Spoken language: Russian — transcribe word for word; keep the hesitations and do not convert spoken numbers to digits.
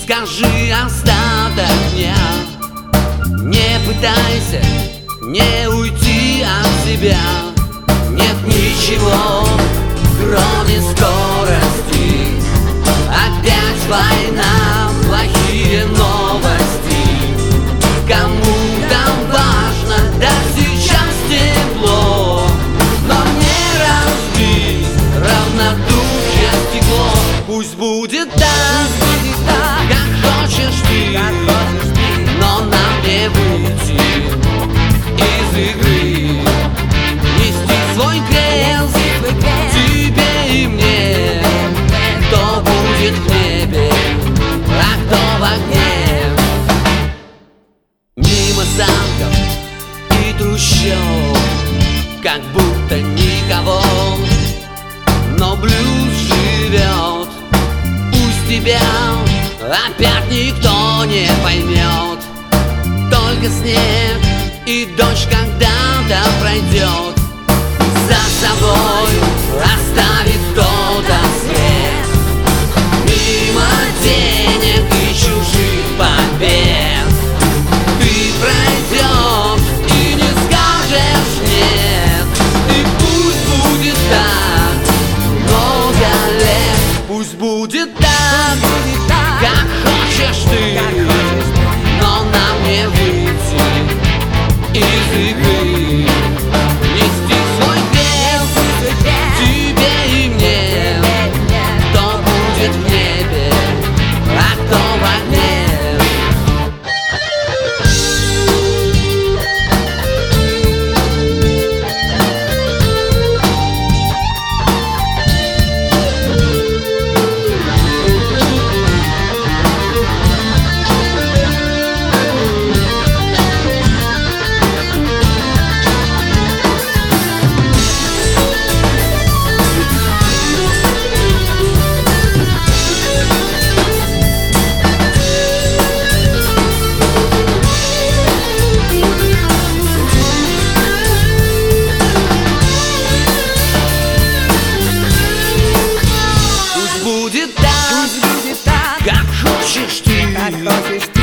скажи остаток дня. Не пытайся не уйти от себя. Нет ничего, кроме скорости. Опять война, плохие новости. Кому там важно, да сейчас тепло. Но не разбить равнодушие стекло. Пусть будет так, как хочешь ты, но нам не выйти из игры. Нести свой крест тебе и мне. Кто будет в небе, а кто в огне. Мимо замков и трущоб, как будто никого, но блюз живет. Пусть тебя опять никто не поймет. Только снег и дождь когда-то пройдет. За собой оставит кто-то след. Мимо денег и чужих побед ты пройдешь и не скажешь нет. И пусть будет так много лет. Пусть будет так, как хочешь ты, но нам не выйти из игры. Нести свой крест тебе и мне. Кто будет в небе, а кто в огне. Как хочешь ты, как хочешь